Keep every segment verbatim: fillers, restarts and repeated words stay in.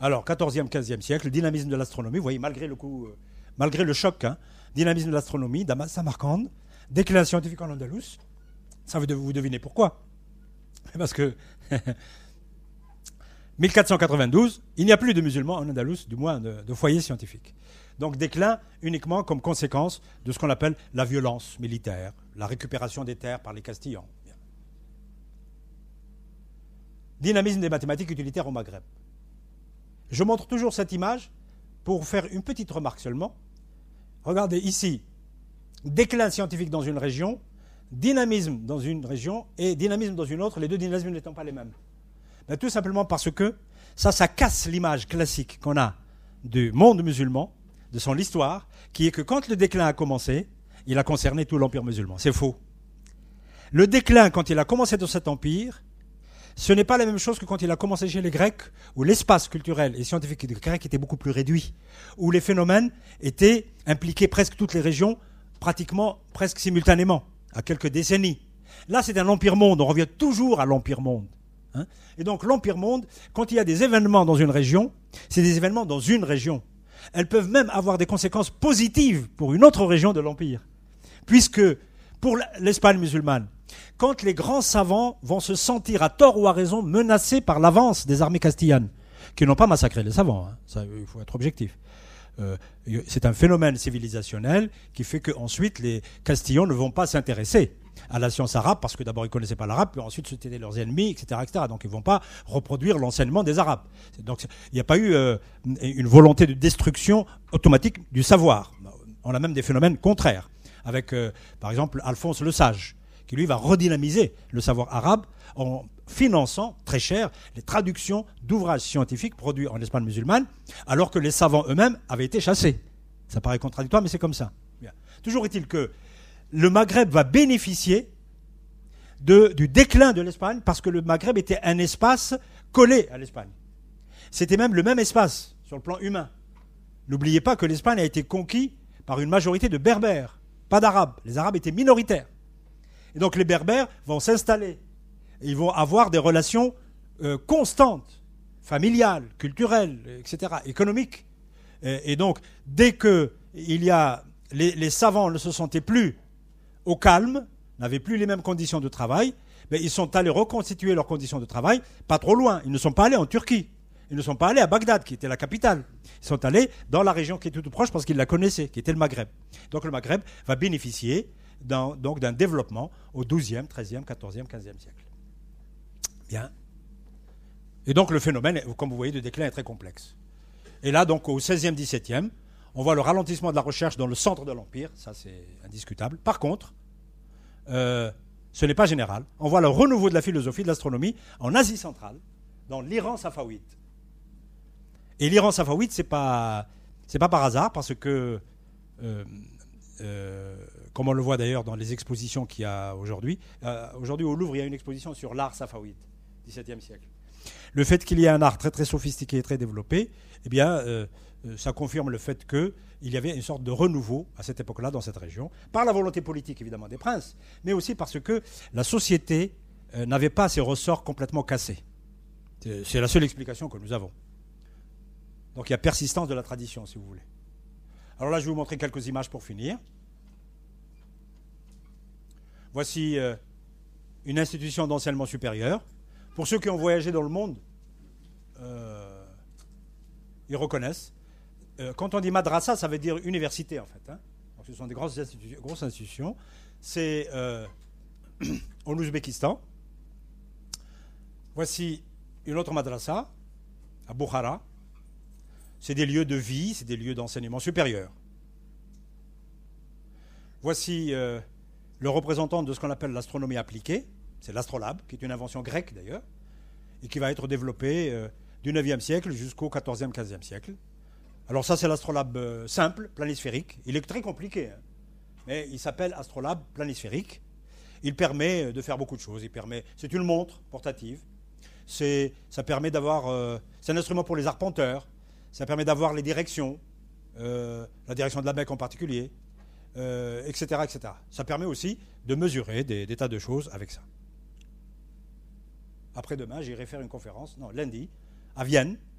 Alors, quatorzième, quinzième siècle, le dynamisme de l'astronomie, vous voyez, malgré le coup, euh, malgré le choc, hein, dynamisme de l'astronomie, Damas, Samarcande, déclin scientifique en Andalous. Ça, vous, vous devinez pourquoi? Parce que mille quatre cent quatre-vingt-douze, il n'y a plus de musulmans en Andalous, du moins de, de foyers scientifiques. Donc déclin uniquement comme conséquence de ce qu'on appelle la violence militaire, la récupération des terres par les Castillans. Bien. Dynamisme des mathématiques utilitaires au Maghreb. Je montre toujours cette image pour faire une petite remarque seulement. Regardez ici, déclin scientifique dans une région, dynamisme dans une région et dynamisme dans une autre, les deux dynamismes n'étant pas les mêmes. Ben, tout simplement parce que ça, ça casse l'image classique qu'on a du monde musulman, de son histoire, qui est que quand le déclin a commencé, il a concerné tout l'empire musulman. C'est faux. Le déclin, quand il a commencé dans cet empire, ce n'est pas la même chose que quand il a commencé chez les Grecs, où l'espace culturel et scientifique des Grecs était beaucoup plus réduit, où les phénomènes étaient impliqués presque toutes les régions, pratiquement presque simultanément, à quelques décennies. Là, c'est un empire-monde, on revient toujours à l'empire-monde. Hein, et donc l'empire-monde, quand il y a des événements dans une région, c'est des événements dans une région. Elles peuvent même avoir des conséquences positives pour une autre région de l'empire. Puisque, pour l'Espagne musulmane, quand les grands savants vont se sentir, à tort ou à raison, menacés par l'avance des armées castillanes, qui n'ont pas massacré les savants, hein, ça, il faut être objectif. Euh, c'est un phénomène civilisationnel qui fait qu'ensuite les Castillans ne vont pas s'intéresser à la science arabe, parce que d'abord ils ne connaissaient pas l'arabe, puis ensuite c'était leurs ennemis, et cetera, et cetera. Donc ils ne vont pas reproduire l'enseignement des Arabes. Donc il n'y a pas eu euh, une volonté de destruction automatique du savoir. On a même des phénomènes contraires, avec euh, par exemple Alphonse le Sage, qui lui va redynamiser le savoir arabe en finançant très cher les traductions d'ouvrages scientifiques produits en Espagne musulmane, alors que les savants eux-mêmes avaient été chassés. Ça paraît contradictoire, mais c'est comme ça. Bien. Toujours est-il que le Maghreb va bénéficier de, du déclin de l'Espagne, parce que le Maghreb était un espace collé à l'Espagne. C'était même le même espace sur le plan humain. N'oubliez pas que l'Espagne a été conquise par une majorité de Berbères, pas d'Arabes. Les Arabes étaient minoritaires. Et donc les Berbères vont s'installer. Ils vont avoir des relations euh, constantes, familiales, culturelles, et cetera, économiques. Et, et donc, dès que il y a, les, les savants ne se sentaient plus au calme, n'avaient plus les mêmes conditions de travail, mais ils sont allés reconstituer leurs conditions de travail, pas trop loin. Ils ne sont pas allés en Turquie. Ils ne sont pas allés à Bagdad, qui était la capitale. Ils sont allés dans la région qui était toute proche, parce qu'ils la connaissaient, qui était le Maghreb. Donc le Maghreb va bénéficier d'un, donc, d'un développement au douzième, treizième, quatorzième, quinzième siècle. Bien. Et donc le phénomène, comme vous voyez, de déclin est très complexe. Et là, donc au seizième, dix-septième, on voit le ralentissement de la recherche dans le centre de l'Empire, ça c'est indiscutable. Par contre, euh, ce n'est pas général. On voit le renouveau de la philosophie de l'astronomie en Asie centrale, dans l'Iran safawide. Et l'Iran safawide, c'est pas, c'est pas par hasard, parce que, euh, euh, comme on le voit d'ailleurs dans les expositions qu'il y a aujourd'hui, euh, aujourd'hui au Louvre, il y a une exposition sur l'art safawide, dix-septième siècle. Le fait qu'il y ait un art très très sophistiqué et très développé, eh bien, euh, ça confirme le fait qu'il y avait une sorte de renouveau à cette époque-là dans cette région, par la volonté politique évidemment des princes, mais aussi parce que la société euh, n'avait pas ses ressorts complètement cassés. C'est, c'est la seule explication que nous avons. Donc il y a persistance de la tradition, si vous voulez. Alors là, je vais vous montrer quelques images pour finir. Voici euh, une institution d'enseignement supérieur. Pour ceux qui ont voyagé dans le monde, euh, ils reconnaissent. Euh, quand on dit madrasa, ça veut dire université, en fait. Hein. Donc, ce sont des grosses institutions. Grosses institutions. C'est euh, en Ouzbékistan. Voici une autre madrasa, à Bukhara. C'est des lieux de vie, c'est des lieux d'enseignement supérieur. Voici euh, le représentant de ce qu'on appelle l'astronomie appliquée. C'est l'astrolabe, qui est une invention grecque d'ailleurs, et qui va être développée euh, du neuvième siècle jusqu'au quatorzième, quinzième siècle. Alors ça, c'est l'astrolabe euh, simple, planisphérique. Il est très compliqué, hein, mais il s'appelle astrolabe planisphérique. Il permet de faire beaucoup de choses. Il permet, c'est une montre portative. C'est, ça permet d'avoir, euh, c'est un instrument pour les arpenteurs. Ça permet d'avoir les directions, euh, la direction de la Mecque en particulier, euh, et cetera, et cetera. Ça permet aussi de mesurer des, des tas de choses avec ça. Après-demain, j'irai faire une conférence, non, lundi, à Vienne,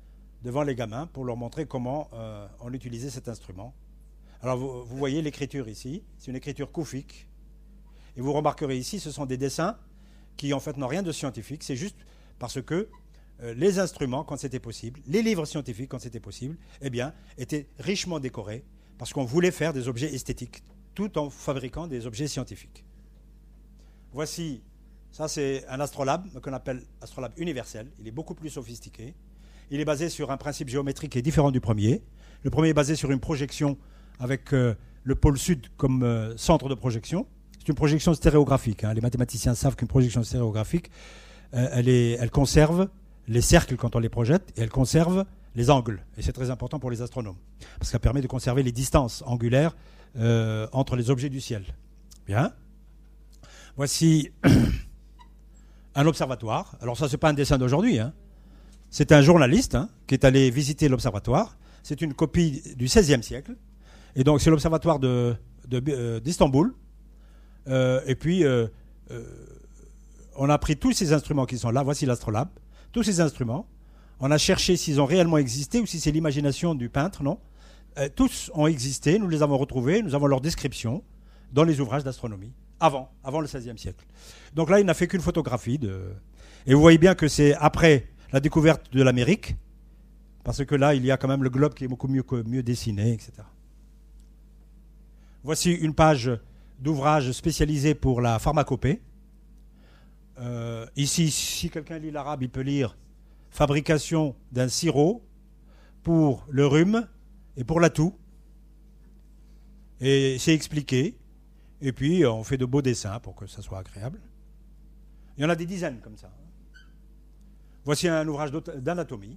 devant les gamins pour leur montrer comment euh, on utilisait cet instrument. Alors vous, vous voyez l'écriture ici, c'est une écriture koufique. Et vous remarquerez ici, ce sont des dessins qui en fait n'ont rien de scientifique, c'est juste parce que euh, les instruments, quand c'était possible, les livres scientifiques, quand c'était possible, eh bien, étaient richement décorés parce qu'on voulait faire des objets esthétiques tout en fabriquant des objets scientifiques. Voici, ça c'est un astrolabe qu'on appelle astrolabe universel, il est beaucoup plus sophistiqué. Il est basé sur un principe géométrique qui est différent du premier. Le premier est basé sur une projection avec euh, le pôle sud comme euh, centre de projection. C'est une projection stéréographique. Hein. Les mathématiciens savent qu'une projection stéréographique, euh, elle, est, elle conserve les cercles quand on les projette et elle conserve les angles. Et c'est très important pour les astronomes parce qu'elle permet de conserver les distances angulaires euh, entre les objets du ciel. Bien. Voici un observatoire. Alors ça, ce n'est pas un dessin d'aujourd'hui, hein. C'est un journaliste hein, qui est allé visiter l'observatoire. C'est une copie du seizième siècle. Et donc, c'est l'observatoire de, de, euh, d'Istanbul. Euh, et puis, euh, euh, on a pris tous ces instruments qui sont là. Voici l'astrolabe. Tous ces instruments. On a cherché s'ils ont réellement existé ou si c'est l'imagination du peintre. Non. Euh, tous ont existé. Nous les avons retrouvés. Nous avons leur description dans les ouvrages d'astronomie. Avant, avant le seizième siècle. Donc là, il n'a fait qu'une photographie. De... Et vous voyez bien que c'est après la découverte de l'Amérique, parce que là, il y a quand même le globe qui est beaucoup mieux, mieux dessiné, et cetera. Voici une page d'ouvrage spécialisé pour la pharmacopée. Euh, ici, si quelqu'un lit l'arabe, il peut lire « Fabrication d'un sirop pour le rhume et pour la toux ». Et c'est expliqué. Et puis, on fait de beaux dessins pour que ça soit agréable. Il y en a des dizaines comme ça. Voici un ouvrage d'anatomie.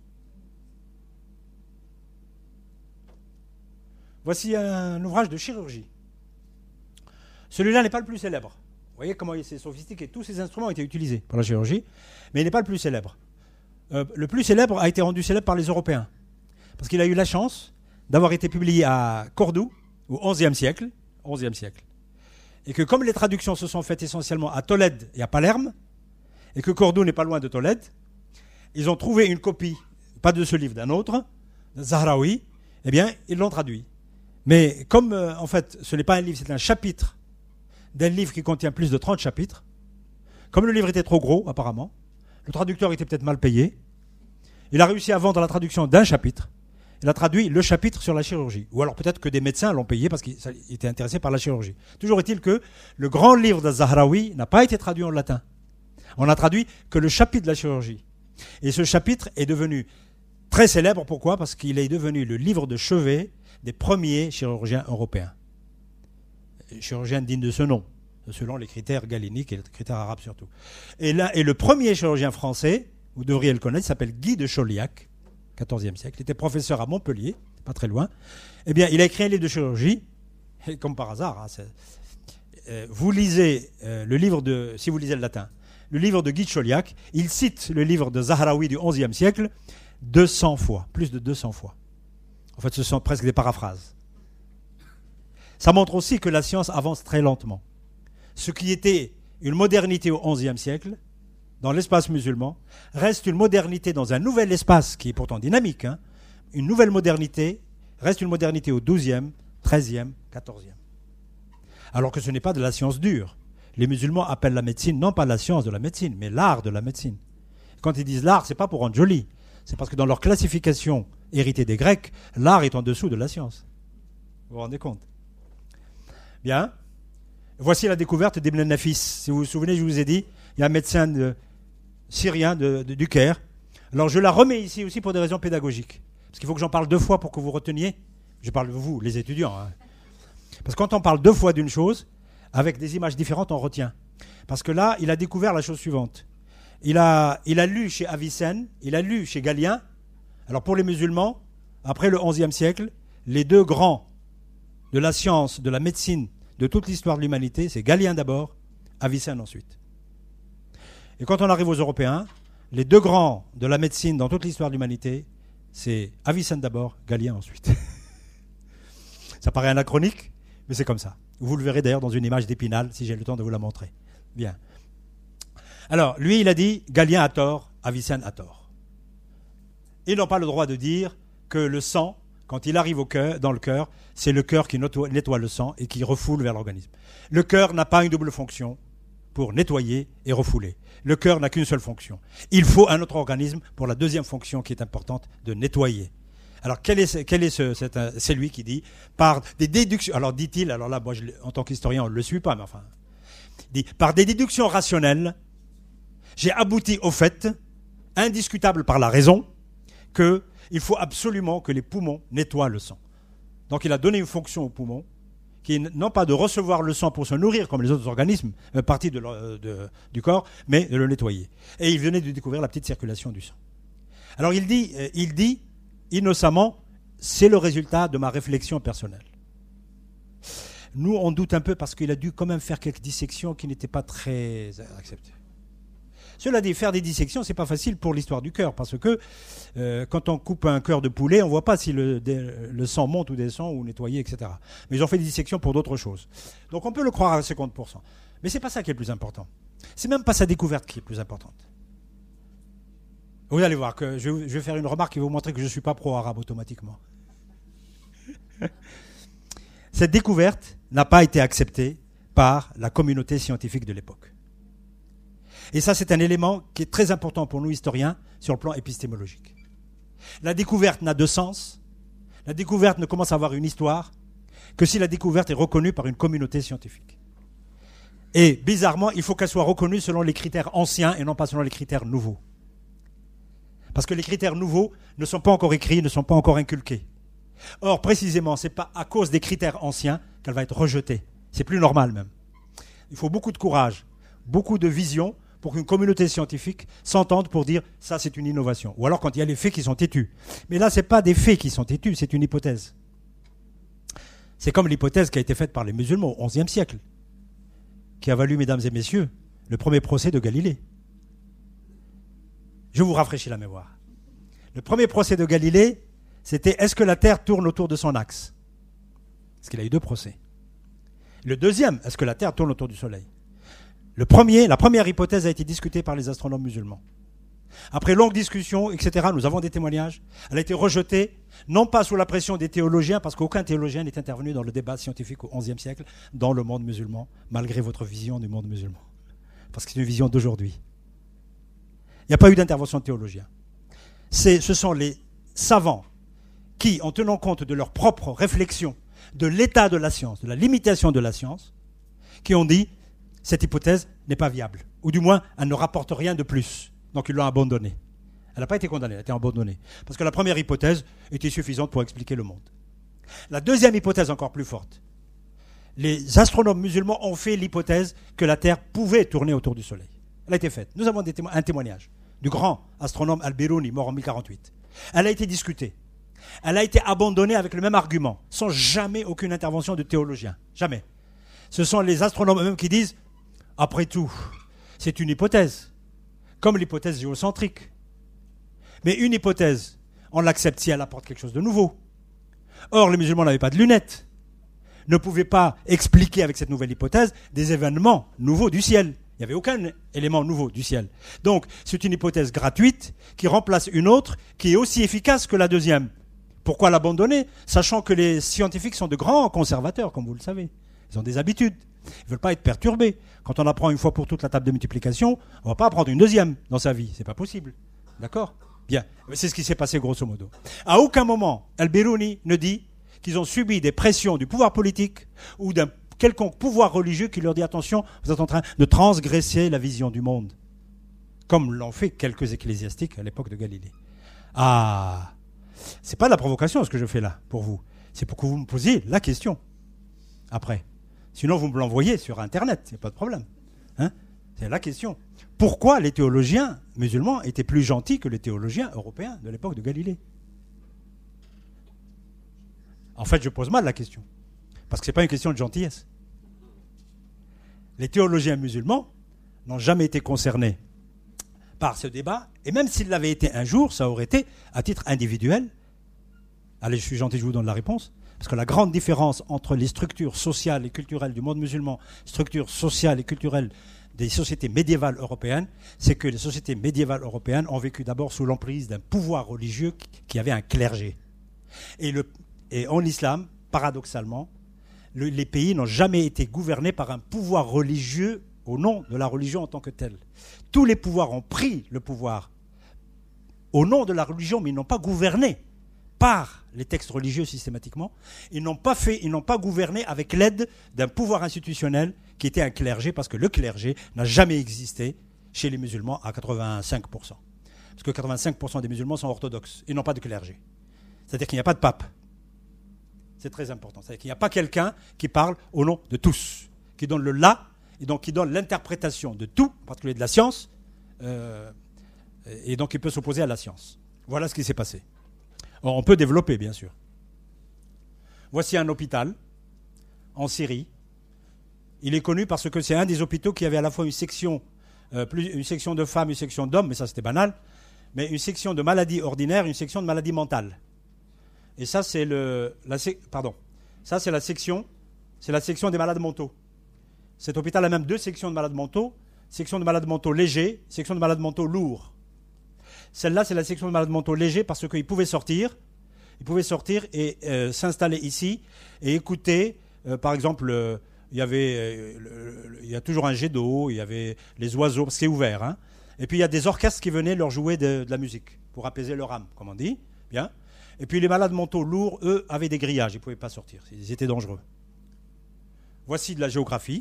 Voici un ouvrage de chirurgie. Celui-là n'est pas le plus célèbre. Vous voyez comment c'est sophistiqué. Tous ces instruments ont été utilisés pour la chirurgie, mais il n'est pas le plus célèbre. Euh, le plus célèbre a été rendu célèbre par les Européens, parce qu'il a eu la chance d'avoir été publié à Cordoue au onzième siècle, onzième siècle. Et que comme les traductions se sont faites essentiellement à Tolède et à Palerme, et que Cordoue n'est pas loin de Tolède, ils ont trouvé une copie, pas de ce livre, d'un autre, de Zahraoui, eh bien, ils l'ont traduit. Mais comme, euh, en fait, ce n'est pas un livre, c'est un chapitre d'un livre qui contient plus de trente chapitres, comme le livre était trop gros, apparemment, le traducteur était peut-être mal payé, il a réussi à vendre la traduction d'un chapitre, il a traduit le chapitre sur la chirurgie. Ou alors peut-être que des médecins l'ont payé parce qu'ils étaient intéressés par la chirurgie. Toujours est-il que le grand livre de Zahraoui n'a pas été traduit en latin. On n'a traduit que le chapitre de la chirurgie. Et ce chapitre est devenu très célèbre. Pourquoi ? Parce qu'il est devenu le livre de chevet des premiers chirurgiens européens. Chirurgiens dignes de ce nom, selon les critères galéniques et les critères arabes surtout. Et là, et le premier chirurgien français, vous devriez le connaître, s'appelle Guy de Chauliac, quatorzième siècle. Il était professeur à Montpellier, pas très loin. Eh bien, il a écrit un livre de chirurgie, et comme par hasard. Hein, euh, vous lisez euh, le livre de, si vous lisez le latin, le livre de Guy de Chauliac, il cite le livre de Zahraoui du onzième siècle deux cents fois, plus de deux cents fois. En fait, ce sont presque des paraphrases. Ça montre aussi que la science avance très lentement. Ce qui était une modernité au onzième siècle, dans l'espace musulman, reste une modernité dans un nouvel espace qui est pourtant dynamique. Hein, une nouvelle modernité reste une modernité au douzième, treizième, quatorzième. Alors que ce n'est pas de la science dure. Les musulmans appellent la médecine non pas la science de la médecine, mais l'art de la médecine. Quand ils disent l'art, ce n'est pas pour rendre joli. C'est parce que dans leur classification héritée des Grecs, l'art est en dessous de la science. Vous vous rendez compte ? Bien. Voici la découverte d'Ibn Nafis. Si vous vous souvenez, je vous ai dit, il y a un médecin de, syrien de, de, du Caire. Alors je la remets ici aussi pour des raisons pédagogiques. Parce qu'il faut que j'en parle deux fois pour que vous reteniez. Je parle de vous, les étudiants. Hein. Parce que quand on parle deux fois d'une chose, avec des images différentes, on retient. Parce que là, il a découvert la chose suivante. Il a, il a lu chez Avicenne, il a lu chez Galien. Alors pour les musulmans, après le onzième siècle, les deux grands de la science, de la médecine, de toute l'histoire de l'humanité, c'est Galien d'abord, Avicenne ensuite. Et quand on arrive aux Européens, les deux grands de la médecine dans toute l'histoire de l'humanité, c'est Avicenne d'abord, Galien ensuite. Ça paraît anachronique, mais c'est comme ça. Vous le verrez d'ailleurs dans une image d'Épinal, si j'ai le temps de vous la montrer. Bien. Alors, lui, il a dit, Galien a tort, Avicenne a tort. Ils n'ont pas le droit de dire que le sang, quand il arrive au cœur, dans le cœur, c'est le cœur qui nettoie, nettoie le sang et qui refoule vers l'organisme. Le cœur n'a pas une double fonction pour nettoyer et refouler. Le cœur n'a qu'une seule fonction. Il faut un autre organisme pour la deuxième fonction qui est importante, de nettoyer. Alors, quel est, quel est ce, c'est, un, c'est lui qui dit, par des déductions, alors dit-il, alors là, moi, je, en tant qu'historien, on ne le suit pas, mais enfin, dit, par des déductions rationnelles, j'ai abouti au fait, indiscutable par la raison, qu'il faut absolument que les poumons nettoient le sang. Donc, il a donné une fonction aux poumons, qui est non pas de recevoir le sang pour se nourrir comme les autres organismes, euh, partie de, de, du corps, mais de le nettoyer. Et il venait de découvrir la petite circulation du sang. Alors, il dit, euh, il dit innocemment, c'est le résultat de ma réflexion personnelle. Nous, on doute un peu parce qu'il a dû quand même faire quelques dissections qui n'étaient pas très acceptées. Cela dit, faire des dissections, c'est pas facile pour l'histoire du cœur, parce que euh, quand on coupe un cœur de poulet, on voit pas si le, le sang monte ou descend ou nettoyé, et cetera. Mais ils ont fait des dissections pour d'autres choses. Donc on peut le croire à cinquante pour cent. Mais c'est pas ça qui est le plus important. C'est même pas sa découverte qui est plus importante. Vous allez voir que je vais faire une remarque qui va vous montrer que je ne suis pas pro-arabe automatiquement. Cette découverte n'a pas été acceptée par la communauté scientifique de l'époque. Et ça, c'est un élément qui est très important pour nous historiens sur le plan épistémologique. La découverte n'a de sens, la découverte ne commence à avoir une histoire, que si la découverte est reconnue par une communauté scientifique. Et bizarrement, il faut qu'elle soit reconnue selon les critères anciens et non pas selon les critères nouveaux. Parce que les critères nouveaux ne sont pas encore écrits, ne sont pas encore inculqués. Or, précisément, ce n'est pas à cause des critères anciens qu'elle va être rejetée. C'est plus normal même. Il faut beaucoup de courage, beaucoup de vision pour qu'une communauté scientifique s'entende pour dire « ça, c'est une innovation ». Ou alors quand il y a les faits qui sont têtus. Mais là, ce n'est pas des faits qui sont têtus, c'est une hypothèse. C'est comme l'hypothèse qui a été faite par les musulmans au onzième siècle, qui a valu, mesdames et messieurs, le premier procès de Galilée. Je vous rafraîchis la mémoire. Le premier procès de Galilée, c'était « est-ce que la Terre tourne autour de son axe ?» Parce qu'il a eu deux procès. Le deuxième, « est-ce que la Terre tourne autour du Soleil ?» Le premier, la première hypothèse a été discutée par les astronomes musulmans. Après longue discussion, et cetera, nous avons des témoignages. Elle a été rejetée, non pas sous la pression des théologiens, parce qu'aucun théologien n'est intervenu dans le débat scientifique au onzième siècle dans le monde musulman, malgré votre vision du monde musulman. Parce que c'est une vision d'aujourd'hui. Il n'y a pas eu d'intervention de théologiens. C'est, ce sont les savants qui, en tenant compte de leur propre réflexion, de l'état de la science, de la limitation de la science, qui ont dit cette hypothèse n'est pas viable. Ou du moins, elle ne rapporte rien de plus. Donc ils l'ont abandonnée. Elle n'a pas été condamnée, elle a été abandonnée. Parce que la première hypothèse était suffisante pour expliquer le monde. La deuxième hypothèse, encore plus forte. Les astronomes musulmans ont fait l'hypothèse que la Terre pouvait tourner autour du Soleil. Elle a été faite. Nous avons des témo- un témoignage du grand astronome Al-Biruni, mort en mille quarante-huit. Elle a été discutée. Elle a été abandonnée avec le même argument, sans jamais aucune intervention de théologien. Jamais. Ce sont les astronomes eux-mêmes qui disent « Après tout, c'est une hypothèse, comme l'hypothèse géocentrique. Mais une hypothèse, on l'accepte si elle apporte quelque chose de nouveau. Or, les musulmans n'avaient pas de lunettes, ne pouvaient pas expliquer avec cette nouvelle hypothèse des événements nouveaux du ciel. Il n'y avait aucun élément nouveau du ciel. Donc, c'est une hypothèse gratuite qui remplace une autre qui est aussi efficace que la deuxième. Pourquoi l'abandonner, sachant que les scientifiques sont de grands conservateurs, comme vous le savez. Ils ont des habitudes. Ils ne veulent pas être perturbés. Quand on apprend une fois pour toutes la table de multiplication, on ne va pas apprendre une deuxième dans sa vie. Ce n'est pas possible. D'accord ? Bien. C'est ce qui s'est passé grosso modo. À aucun moment, Al-Biruni ne dit qu'ils ont subi des pressions du pouvoir politique ou d'un quelconque pouvoir religieux qui leur dit « Attention, vous êtes en train de transgresser la vision du monde. » Comme l'ont fait quelques ecclésiastiques à l'époque de Galilée. Ah, c'est pas de la provocation ce que je fais là pour vous. C'est pour que vous me posiez la question. Après. Sinon, vous me l'envoyez sur Internet, il n'y a pas de problème. Hein ? C'est la question. Pourquoi les théologiens musulmans étaient plus gentils que les théologiens européens de l'époque de Galilée ? En fait, je pose mal la question. Parce que ce n'est pas une question de gentillesse. Les théologiens musulmans n'ont jamais été concernés par ce débat, et même s'ils l'avaient été un jour, ça aurait été, à titre individuel, allez, je suis gentil, je vous donne la réponse, Parce que la grande différence entre les structures sociales et culturelles du monde musulman, structures sociales et culturelles des sociétés médiévales européennes, c'est que les sociétés médiévales européennes ont vécu d'abord sous l'emprise d'un pouvoir religieux qui avait un clergé. Et, le, et en islam, paradoxalement, le, les pays n'ont jamais été gouvernés par un pouvoir religieux au nom de la religion en tant que telle. Tous les pouvoirs ont pris le pouvoir au nom de la religion, mais ils n'ont pas gouverné par les textes religieux systématiquement. Ils n'ont pas fait, ils n'ont pas gouverné avec l'aide d'un pouvoir institutionnel qui était un clergé, parce que le clergé n'a jamais existé chez les musulmans à quatre-vingt-cinq pour cent. Parce que quatre-vingt-cinq pour cent des musulmans sont orthodoxes. Ils n'ont pas de clergé. C'est-à-dire qu'il n'y a pas de pape. C'est très important. C'est-à-dire qu'il n'y a pas quelqu'un qui parle au nom de tous, qui donne le là, et donc qui donne l'interprétation de tout, en particulier de la science, euh, et donc il peut s'opposer à la science. Voilà ce qui s'est passé. Or, on peut développer, bien sûr. Voici un hôpital en Syrie. Il est connu parce que c'est un des hôpitaux qui avait à la fois une section, euh, plus, une section de femmes, une section d'hommes, mais ça c'était banal, mais une section de maladies ordinaires, une section de maladies mentales. Et ça c'est le, la, pardon, ça c'est la section, c'est la section des malades mentaux. Cet hôpital a même deux sections de malades mentaux, section de malades mentaux légers, section de malades mentaux lourds. Celle-là, c'est la section de malades mentaux légers parce qu'ils pouvaient sortir, ils pouvaient sortir et euh, s'installer ici et écouter, euh, par exemple, euh, il y avait, euh, le, le, il y a toujours un jet d'eau, il y avait les oiseaux, parce que c'est ouvert, hein. Et puis il y a des orchestres qui venaient leur jouer de, de la musique pour apaiser leur âme, comme on dit, bien. Et puis les malades mentaux lourds, eux, avaient des grillages, ils ne pouvaient pas sortir, ils étaient dangereux. Voici de la géographie.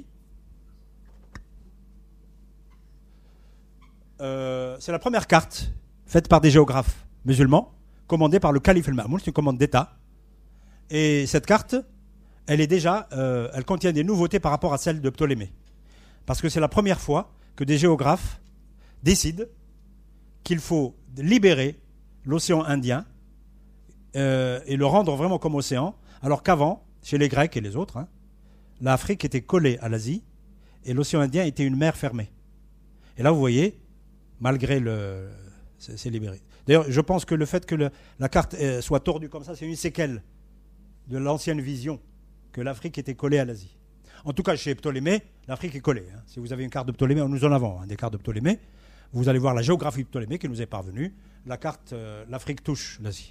Euh, c'est la première carte faite par des géographes musulmans, commandée par le calife al-Ma'moun, c'est une commande d'État. Et cette carte, elle est déjà, euh, elle contient des nouveautés par rapport à celle de Ptolémée. Parce que c'est la première fois que des géographes décident qu'il faut libérer l'océan Indien euh, et le rendre vraiment comme océan, alors qu'avant, chez les Grecs et les autres, hein, l'Afrique était collée à l'Asie et l'océan Indien était une mer fermée. Et là, vous voyez, malgré le... c'est, c'est libéré. D'ailleurs, je pense que le fait que le, la carte euh, soit tordue comme ça, c'est une séquelle de l'ancienne vision que l'Afrique était collée à l'Asie. En tout cas, chez Ptolémée, l'Afrique est collée. Hein. Si vous avez une carte de Ptolémée, nous en avons hein, des cartes de Ptolémée, vous allez voir la géographie de Ptolémée qui nous est parvenue. La carte, euh, l'Afrique touche l'Asie.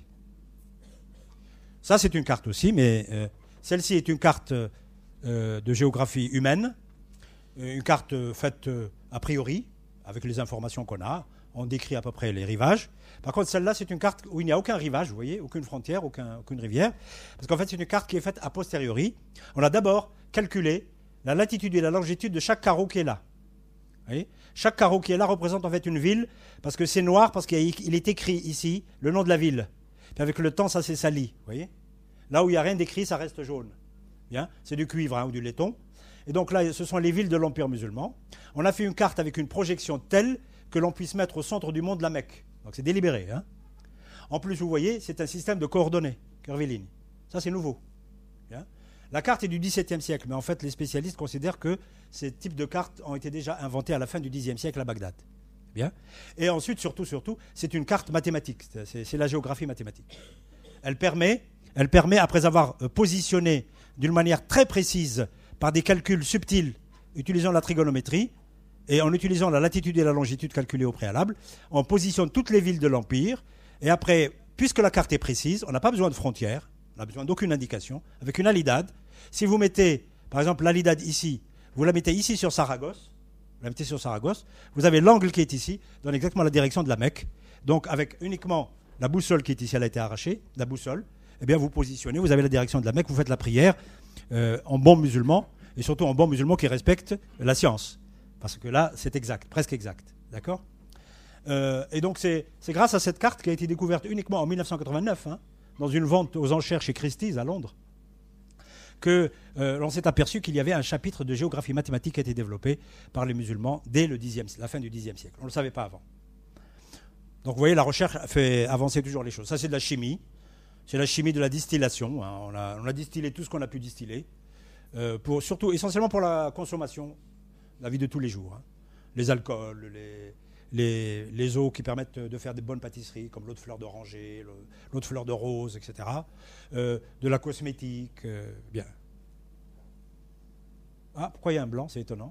Ça, c'est une carte aussi, mais euh, celle-ci est une carte euh, de géographie humaine, une carte euh, faite euh, a priori, avec les informations qu'on a. On décrit à peu près les rivages. Par contre, celle-là, c'est une carte où il n'y a aucun rivage, vous voyez, aucune frontière, aucun, aucune rivière. Parce qu'en fait, c'est une carte qui est faite a posteriori. On a d'abord calculé la latitude et la longitude de chaque carreau qui est là. Vous voyez, chaque carreau qui est là représente en fait une ville, parce que c'est noir, parce qu'il est écrit ici le nom de la ville. Puis avec le temps, ça s'est sali. Vous voyez, là où il n'y a rien d'écrit, ça reste jaune. Bien, c'est du cuivre hein, ou du laiton. Et donc là, ce sont les villes de l'Empire musulman. On a fait une carte avec une projection telle que l'on puisse mettre au centre du monde la Mecque. Donc c'est délibéré. Hein. En plus, vous voyez, c'est un système de coordonnées, curviligne. Ça, c'est nouveau. Bien. La carte est du dix-septième siècle, mais en fait, les spécialistes considèrent que ces types de cartes ont été déjà inventés à la fin du dixième siècle à Bagdad. Bien. Et ensuite, surtout, surtout, c'est une carte mathématique. C'est, c'est la géographie mathématique. Elle permet, elle permet, après avoir positionné d'une manière très précise, par des calculs subtils, utilisant la trigonométrie, et en utilisant la latitude et la longitude calculées au préalable, on positionne toutes les villes de l'Empire, et après, puisque la carte est précise, on n'a pas besoin de frontières, on n'a besoin d'aucune indication, avec une alidade. Si vous mettez, par exemple, l'alidade ici, vous la mettez ici sur Saragosse, vous la mettez sur Saragosse, vous avez l'angle qui est ici, donne exactement la direction de la Mecque. Donc, avec uniquement la boussole qui est ici, elle a été arrachée, la boussole, eh bien, vous positionnez, vous avez la direction de la Mecque, vous faites la prière euh, en bon musulman, et surtout en bon musulman qui respecte la science. Parce que là, c'est exact, presque exact. D'accord euh, Et donc, c'est, c'est grâce à cette carte qui a été découverte uniquement en dix-neuf cent quatre-vingt-neuf, hein, dans une vente aux enchères chez Christie's à Londres, que euh, l'on s'est aperçu qu'il y avait un chapitre de géographie mathématique qui a été développé par les musulmans dès le dixième, la fin du dixième siècle. On ne le savait pas avant. Donc, vous voyez, la recherche fait avancer toujours les choses. Ça, c'est de la chimie. C'est la chimie de la distillation. Hein. On, a, on a distillé tout ce qu'on a pu distiller. Euh, pour, surtout, essentiellement pour la consommation, la vie de tous les jours. Hein. Les alcools, les, les, les eaux qui permettent de faire des bonnes pâtisseries, comme l'eau de fleur d'oranger, le, l'eau de fleur de rose, et cetera. Euh, de la cosmétique, euh, bien. Ah, pourquoi il y a un blanc? C'est étonnant.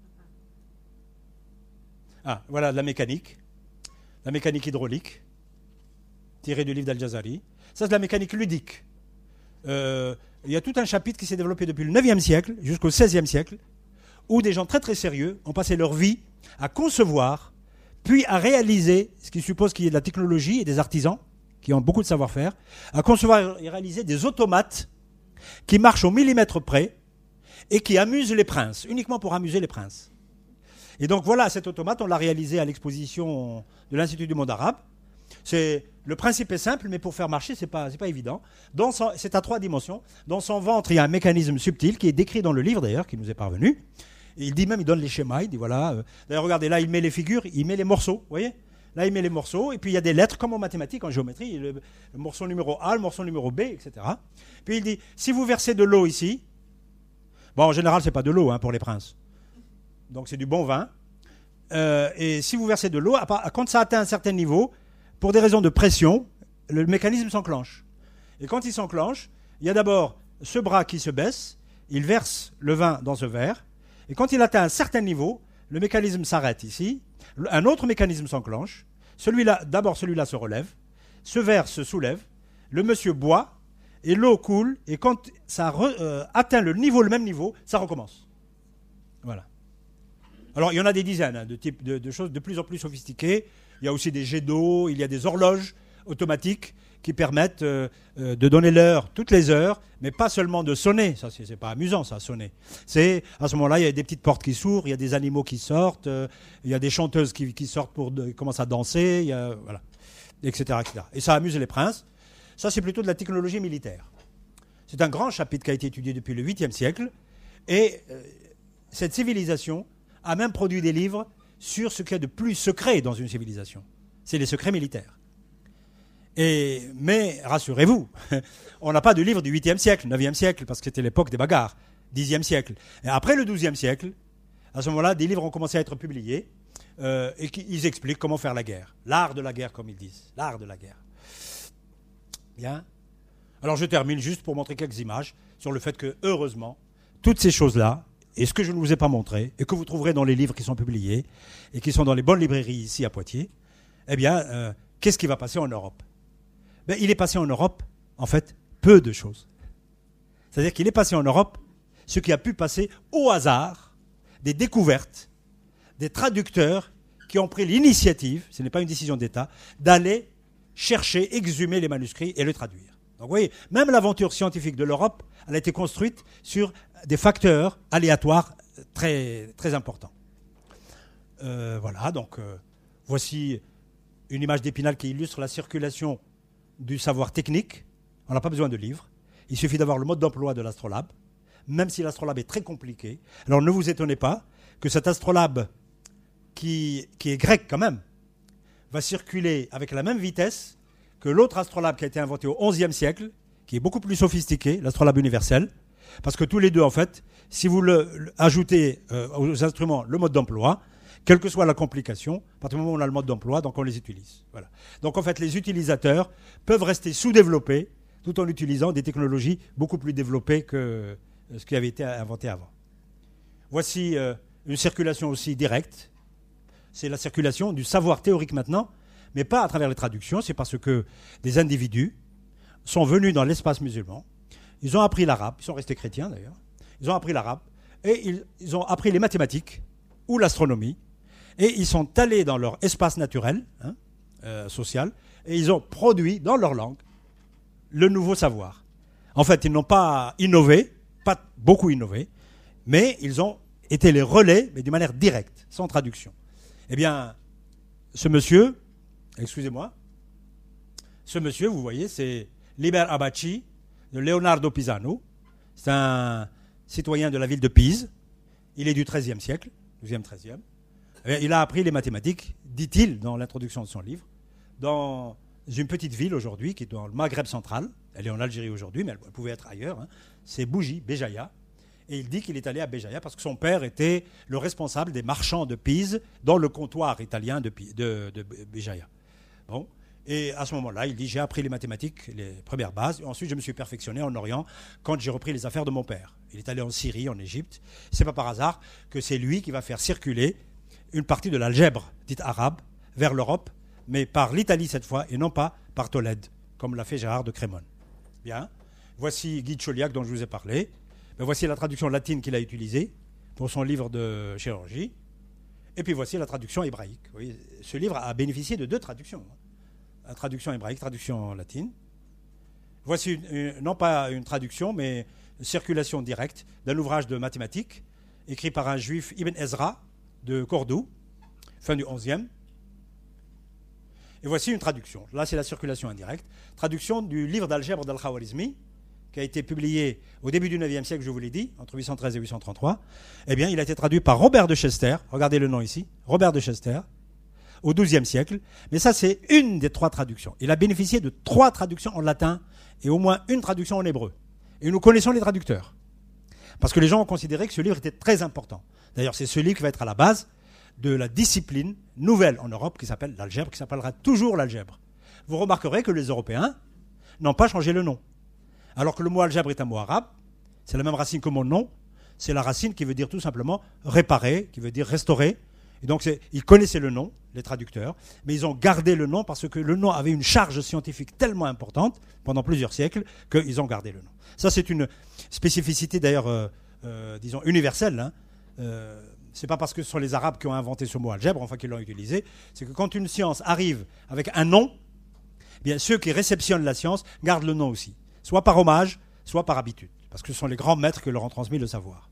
Ah, voilà, de la mécanique. La mécanique hydraulique, tirée du livre d'Al-Jazari. Ça, c'est de la mécanique ludique. Euh, il y a tout un chapitre qui s'est développé depuis le neuvième siècle jusqu'au seizième siècle, où des gens très très sérieux ont passé leur vie à concevoir, puis à réaliser, ce qui suppose qu'il y ait de la technologie et des artisans qui ont beaucoup de savoir-faire, à concevoir et réaliser des automates qui marchent au millimètre près et qui amusent les princes, uniquement pour amuser les princes. Et donc voilà, cet automate, on l'a réalisé à l'exposition de l'Institut du monde arabe. C'est, le principe est simple, mais pour faire marcher, ce n'est pas, c'est pas évident. Dans son, c'est à trois dimensions. Dans son ventre, il y a un mécanisme subtil qui est décrit dans le livre, d'ailleurs, qui nous est parvenu. Et il dit même, il donne les schémas, il dit voilà. Euh, d'ailleurs, regardez, là, il met les figures, il met les morceaux, vous voyez? Là, il met les morceaux, et puis il y a des lettres, comme en mathématiques, en géométrie, le, le morceau numéro A, le morceau numéro B, et cetera. Puis il dit, si vous versez de l'eau ici, bon, en général, ce n'est pas de l'eau hein, pour les princes. Donc c'est du bon vin. Euh, et si vous versez de l'eau, quand ça atteint un certain niveau, pour des raisons de pression, le mécanisme s'enclenche. Et quand il s'enclenche, il y a d'abord ce bras qui se baisse, il verse le vin dans ce verre, et quand il atteint un certain niveau, le mécanisme s'arrête ici, un autre mécanisme s'enclenche, celui-là, d'abord celui-là se relève, ce verre se soulève, le monsieur boit, et l'eau coule, et quand ça re, euh, atteint le niveau, le même niveau, ça recommence. Voilà. Alors, il y en a des dizaines hein, de, types de, de choses de plus en plus sophistiquées. Il y a aussi des jets d'eau, il y a des horloges automatiques qui permettent euh, euh, de donner l'heure toutes les heures, mais pas seulement de sonner. Ça, c'est, c'est pas amusant, ça, sonner. C'est, à ce moment-là, il y a des petites portes qui s'ouvrent, il y a des animaux qui sortent, euh, il y a des chanteuses qui, qui sortent pour de, commencent à danser, il y a, voilà, et cetera, et cetera. Et ça amuse les princes. Ça, c'est plutôt de la technologie militaire. C'est un grand chapitre qui a été étudié depuis le huitième siècle, et euh, cette civilisation a même produit des livres sur ce qu'il y a de plus secret dans une civilisation. C'est les secrets militaires. Et, mais rassurez-vous, on n'a pas de livre du huitième siècle, neuvième siècle, parce que c'était l'époque des bagarres, dixième siècle. Et après le douzième siècle, à ce moment-là, des livres ont commencé à être publiés euh, et qui, ils expliquent comment faire la guerre. L'art de la guerre, comme ils disent. L'art de la guerre. Bien. Alors je termine juste pour montrer quelques images sur le fait que, heureusement, toutes ces choses-là, et ce que je ne vous ai pas montré, et que vous trouverez dans les livres qui sont publiés, et qui sont dans les bonnes librairies ici à Poitiers, eh bien, euh, qu'est-ce qui va passer en Europe? Ben, il est passé en Europe, en fait, peu de choses. C'est-à-dire qu'il est passé en Europe ce qui a pu passer au hasard, des découvertes, des traducteurs qui ont pris l'initiative, ce n'est pas une décision d'État, d'aller chercher, exhumer les manuscrits et les traduire. Donc vous voyez, même l'aventure scientifique de l'Europe, elle a été construite sur des facteurs aléatoires très, très importants. Euh, voilà, donc euh, voici une image d'Épinal qui illustre la circulation du savoir technique. On n'a pas besoin de livres. Il suffit d'avoir le mode d'emploi de l'astrolabe, même si l'astrolabe est très compliqué. Alors ne vous étonnez pas que cet astrolabe, qui, qui est grec quand même, va circuler avec la même vitesse que l'autre astrolabe qui a été inventé au onzième siècle, qui est beaucoup plus sophistiqué, l'astrolabe universel, parce que tous les deux, en fait, si vous le, le ajoutez euh, aux instruments le mode d'emploi, quelle que soit la complication, à partir du moment où on a le mode d'emploi, donc on les utilise. Voilà. Donc en fait, les utilisateurs peuvent rester sous-développés tout en utilisant des technologies beaucoup plus développées que ce qui avait été inventé avant. Voici euh, une circulation aussi directe. C'est la circulation du savoir théorique maintenant, mais pas à travers les traductions, c'est parce que des individus sont venus dans l'espace musulman, ils ont appris l'arabe, ils sont restés chrétiens d'ailleurs, ils ont appris l'arabe, et ils, ils ont appris les mathématiques ou l'astronomie, et ils sont allés dans leur espace naturel, hein, euh, social, et ils ont produit dans leur langue le nouveau savoir. En fait, ils n'ont pas innové, pas beaucoup innové, mais ils ont été les relais, mais d'une manière directe, sans traduction. Eh bien, ce monsieur, excusez-moi, ce monsieur, vous voyez, c'est Liber Abaci de Leonardo Pisano. C'est un citoyen de la ville de Pise. Il est du treizième siècle, douzième, treizième. Il a appris les mathématiques, dit-il dans l'introduction de son livre, dans une petite ville aujourd'hui qui est dans le Maghreb central. Elle est en Algérie aujourd'hui, mais elle pouvait être ailleurs. Hein. C'est Bougie, Béjaïa. Et il dit qu'il est allé à Béjaïa parce que son père était le responsable des marchands de Pise dans le comptoir italien de, de, de Béjaïa. Bon. Et à ce moment-là, il dit, j'ai appris les mathématiques, les premières bases. Et ensuite, je me suis perfectionné en Orient quand j'ai repris les affaires de mon père. Il est allé en Syrie, en Égypte. Ce n'est pas par hasard que c'est lui qui va faire circuler une partie de l'algèbre dite arabe vers l'Europe, mais par l'Italie cette fois, et non pas par Tolède, comme l'a fait Gérard de Crémone. Bien. Voici Guy de Chauliac, dont je vous ai parlé. Ben, voici la traduction latine qu'il a utilisée pour son livre de chirurgie. Et puis voici la traduction hébraïque. Vous voyez, ce livre a bénéficié de deux traductions. La traduction hébraïque, traduction latine. Voici une, une, non pas une traduction, mais une circulation directe d'un ouvrage de mathématiques écrit par un juif, Ibn Ezra, de Cordoue, fin du onzième. Et voici une traduction. Là, c'est la circulation indirecte. Traduction du livre d'algèbre d'Al-Khawarizmi, qui a été publié au début du neuvième siècle, je vous l'ai dit, entre huit cent treize et huit cent trente-trois. Eh bien, il a été traduit par Robert de Chester. Regardez le nom ici. Robert de Chester. Au douzième siècle, mais ça c'est une des trois traductions. Il a bénéficié de trois traductions en latin et au moins une traduction en hébreu. Et nous connaissons les traducteurs, parce que les gens ont considéré que ce livre était très important. D'ailleurs, c'est ce livre qui va être à la base de la discipline nouvelle en Europe qui s'appelle l'algèbre, qui s'appellera toujours l'algèbre. Vous remarquerez que les Européens n'ont pas changé le nom. Alors que le mot algèbre est un mot arabe, c'est la même racine que mon nom, c'est la racine qui veut dire tout simplement réparer, qui veut dire restaurer. Et donc, ils connaissaient le nom, les traducteurs, mais ils ont gardé le nom parce que le nom avait une charge scientifique tellement importante pendant plusieurs siècles qu'ils ont gardé le nom. Ça, c'est une spécificité d'ailleurs, euh, euh, disons, universelle. Hein. Euh, ce n'est pas parce que ce sont les Arabes qui ont inventé ce mot algèbre, enfin qu'ils l'ont utilisé, c'est que quand une science arrive avec un nom, eh bien, ceux qui réceptionnent la science gardent le nom aussi, soit par hommage, soit par habitude, parce que ce sont les grands maîtres qui leur ont transmis le savoir.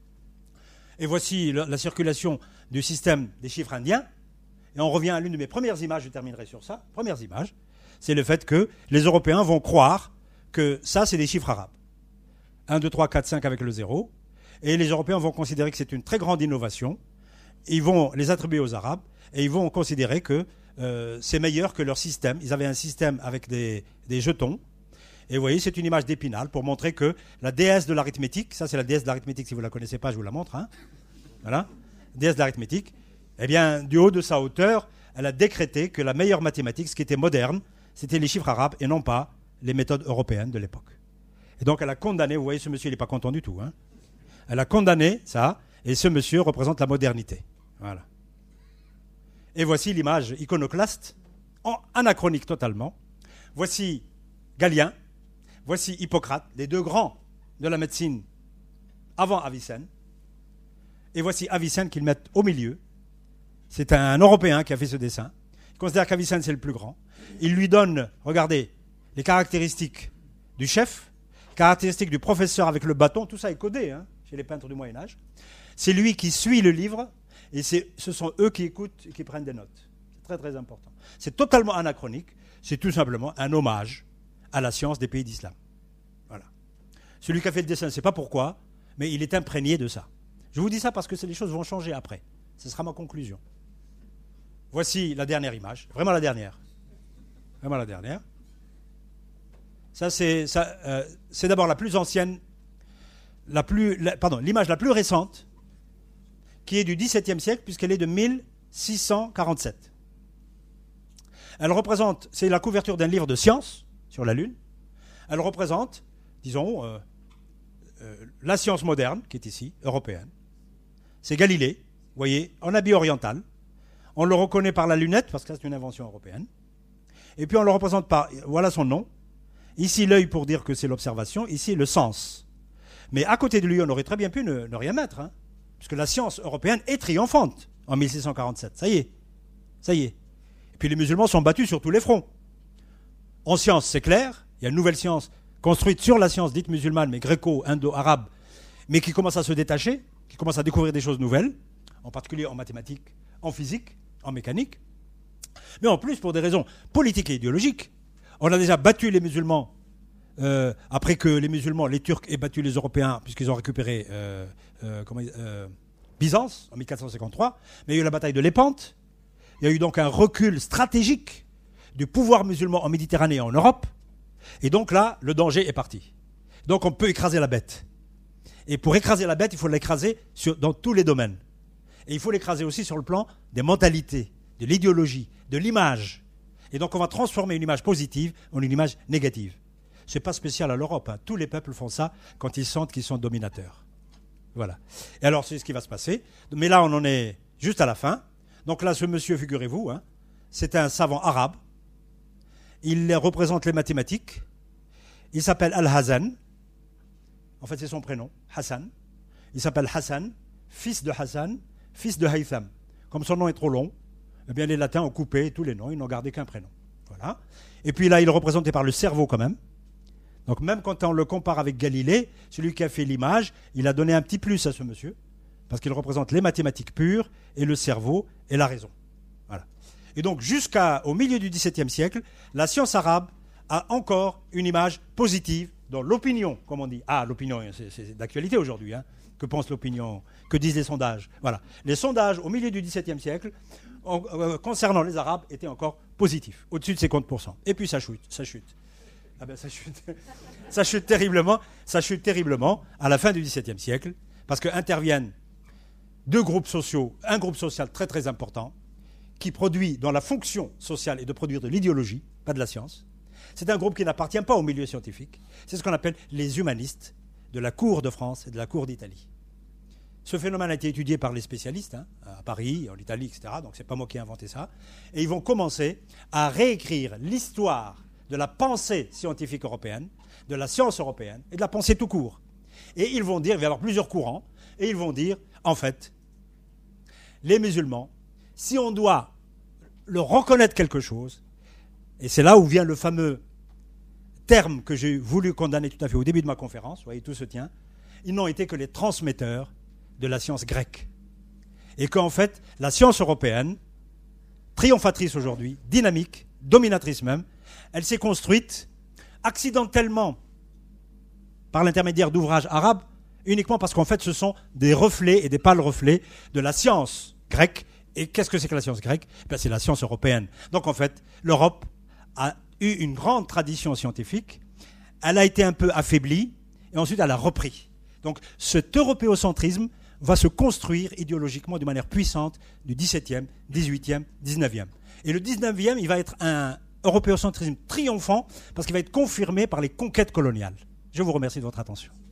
Et voici la, la circulation du système des chiffres indiens. Et on revient à l'une de mes premières images, je terminerai sur ça. Premières images, c'est le fait que les Européens vont croire que ça, c'est des chiffres arabes. un, deux, trois, quatre, cinq avec le zéro. Et les Européens vont considérer que c'est une très grande innovation. Ils vont les attribuer aux Arabes et ils vont considérer que euh, c'est meilleur que leur système. Ils avaient un système avec des, des jetons. Et vous voyez, c'est une image d'Épinal pour montrer que la déesse de l'arithmétique, ça c'est la déesse de l'arithmétique, si vous ne la connaissez pas, je vous la montre. Hein. Voilà, déesse de l'arithmétique. Eh bien, du haut de sa hauteur, elle a décrété que la meilleure mathématique, ce qui était moderne, c'était les chiffres arabes et non pas les méthodes européennes de l'époque. Et donc elle a condamné, vous voyez, ce monsieur, il n'est pas content du tout. Hein. Elle a condamné ça, et ce monsieur représente la modernité. Voilà. Et voici l'image iconoclaste, en anachronique totalement. Voici Galien. Voici Hippocrate, les deux grands de la médecine avant Avicenne. Et voici Avicenne qu'ils mettent au milieu. C'est un Européen qui a fait ce dessin. Il considère qu'Avicenne, c'est le plus grand. Il lui donne, regardez, les caractéristiques du chef, caractéristiques du professeur avec le bâton. Tout ça est codé hein, chez les peintres du Moyen-Âge. C'est lui qui suit le livre et c'est, ce sont eux qui écoutent et qui prennent des notes. C'est très, très important. C'est totalement anachronique. C'est tout simplement un hommage à la science des pays d'islam. Voilà. Celui qui a fait le dessin, je ne sais pas pourquoi, mais il est imprégné de ça. Je vous dis ça parce que les choses vont changer après. Ce sera ma conclusion. Voici la dernière image, vraiment la dernière. Vraiment la dernière. Ça, c'est, ça, euh, c'est d'abord la plus ancienne, la plus, la, pardon, l'image la plus récente, qui est du dix-septième siècle, puisqu'elle est de mille six cent quarante-sept. Elle représente, c'est la couverture d'un livre de science, sur la Lune. Elle représente, disons, euh, euh, la science moderne, qui est ici, européenne. C'est Galilée, vous voyez, en habit oriental. On le reconnaît par la lunette, parce que c'est une invention européenne. Et puis on le représente par, voilà son nom. Ici l'œil pour dire que c'est l'observation, ici le sens. Mais à côté de lui, on aurait très bien pu ne, ne rien mettre, hein, puisque la science européenne est triomphante en mille six cent quarante-sept. Ça y est, ça y est. Et puis les musulmans sont battus sur tous les fronts. En science, c'est clair, il y a une nouvelle science construite sur la science dite musulmane, mais gréco-indo-arabe, mais qui commence à se détacher, qui commence à découvrir des choses nouvelles, en particulier en mathématiques, en physique, en mécanique. Mais en plus, pour des raisons politiques et idéologiques, on a déjà battu les musulmans, euh, après que les musulmans, les Turcs, aient battu les Européens, puisqu'ils ont récupéré euh, euh, comment, euh, Byzance en mille quatre cent cinquante-trois, mais il y a eu la bataille de Lépante, il y a eu donc un recul stratégique du pouvoir musulman en Méditerranée et en Europe. Et donc là, le danger est parti. Donc on peut écraser la bête. Et pour écraser la bête, il faut l'écraser sur- dans tous les domaines. Et il faut l'écraser aussi sur le plan des mentalités, de l'idéologie, de l'image. Et donc on va transformer une image positive en une image négative. Ce n'est pas spécial à l'Europe, hein. Tous les peuples font ça quand ils sentent qu'ils sont dominateurs. Voilà. Et alors c'est ce qui va se passer. Mais là on en est juste à la fin. Donc là ce monsieur, figurez-vous, hein, c'est un savant arabe. Il représente les mathématiques. Il s'appelle Al-Hazan. En fait c'est son prénom, Hassan. Il s'appelle Hassan, fils de Hassan, fils de Haytham. Comme son nom est trop long, eh bien les latins ont coupé tous les noms, ils n'ont gardé qu'un prénom. Voilà. Et puis là, il est représenté par le cerveau quand même. Donc même quand on le compare avec Galilée, celui qui a fait l'image, il a donné un petit plus à ce monsieur, parce qu'il représente les mathématiques pures et le cerveau et la raison. Voilà. Et donc jusqu'au milieu du dix-septième siècle, la science arabe a encore une image positive dans l'opinion, comme on dit. Ah, l'opinion, c'est, c'est d'actualité aujourd'hui, hein. Que pense l'opinion? Que disent les sondages? Voilà. Les sondages au milieu du dix-septième siècle, en, euh, concernant les Arabes, étaient encore positifs, au-dessus de cinquante pour cent. Et puis ça chute, ça chute. Ah ben ça chute, ça chute terriblement, ça chute terriblement à la fin du dix-septième siècle, parce qu'interviennent deux groupes sociaux, un groupe social très très important, qui produit, dont la fonction sociale est de produire de l'idéologie, pas de la science. C'est un groupe qui n'appartient pas au milieu scientifique. C'est ce qu'on appelle les humanistes de la cour de France et de la cour d'Italie. Ce phénomène a été étudié par les spécialistes, hein, à Paris, en Italie, et cetera. Donc c'est pas moi qui ai inventé ça. Et ils vont commencer à réécrire l'histoire de la pensée scientifique européenne, de la science européenne et de la pensée tout court. Et ils vont dire, il va y avoir plusieurs courants, et ils vont dire, en fait, les musulmans, si on doit leur reconnaître quelque chose, et c'est là où vient le fameux terme que j'ai voulu condamner tout à fait au début de ma conférence, vous voyez, tout se tient, ils n'ont été que les transmetteurs de la science grecque. Et qu'en fait, la science européenne, triomphatrice aujourd'hui, dynamique, dominatrice même, elle s'est construite accidentellement par l'intermédiaire d'ouvrages arabes, uniquement parce qu'en fait ce sont des reflets et des pâles reflets de la science grecque. Et qu'est-ce que c'est que la science grecque? Ben, c'est la science européenne. Donc en fait, l'Europe a eu une grande tradition scientifique, elle a été un peu affaiblie, et ensuite elle a repris. Donc cet européocentrisme va se construire idéologiquement de manière puissante du dix-septième, dix-huitième, dix-neuvième. Et le dix-neuvième, il va être un européocentrisme triomphant, parce qu'il va être confirmé par les conquêtes coloniales. Je vous remercie de votre attention.